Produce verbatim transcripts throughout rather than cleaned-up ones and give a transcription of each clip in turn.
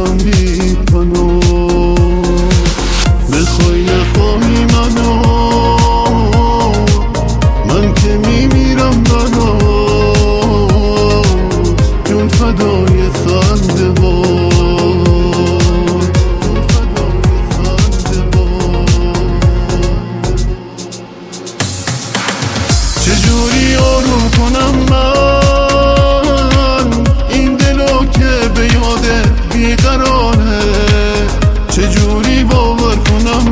دلم بی پناه. بخوای نخواهی منو، من که میمیرم برات، جون فدای خنده باد، جون فدای خنده باد. چجوری آروم کنم من این دلو که به یادت بیقراره؟ چجوری باور کنم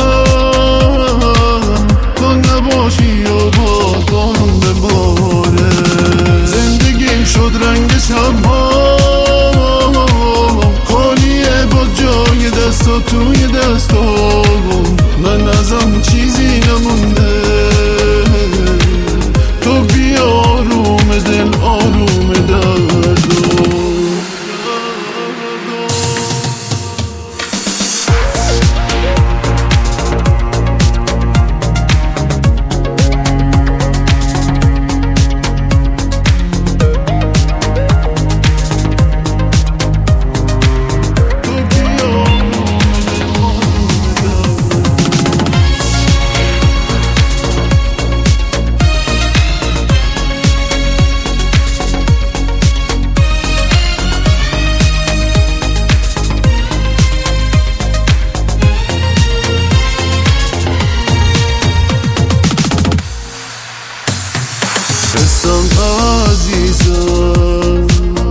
من تو نباشی و با بارون بباره؟ زندگیم شد رنگ شب‌ها خالیه با جای دستا توی دستام، من ازم چیزی نمونده. تو بیا آروم دل آروم دردو. قسم عزیزم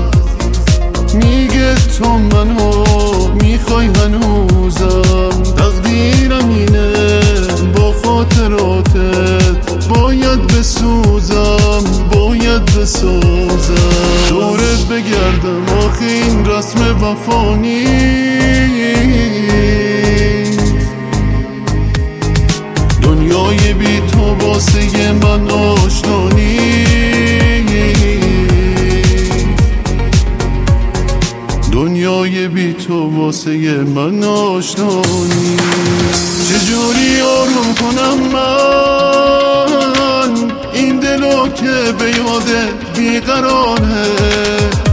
میگه تو منو میخوای هنوزم، تقدیرم اینه با خاطراتت باید بسوزم، باید بسازم. دورت بگردم آخه این رسم وفا نیست، دنیای بی تو واسه من آشنا نیست، دنیای بی تو واسه من آشنا نیست. چجوری آروم کنم من این دلو که به یادت بیقراره؟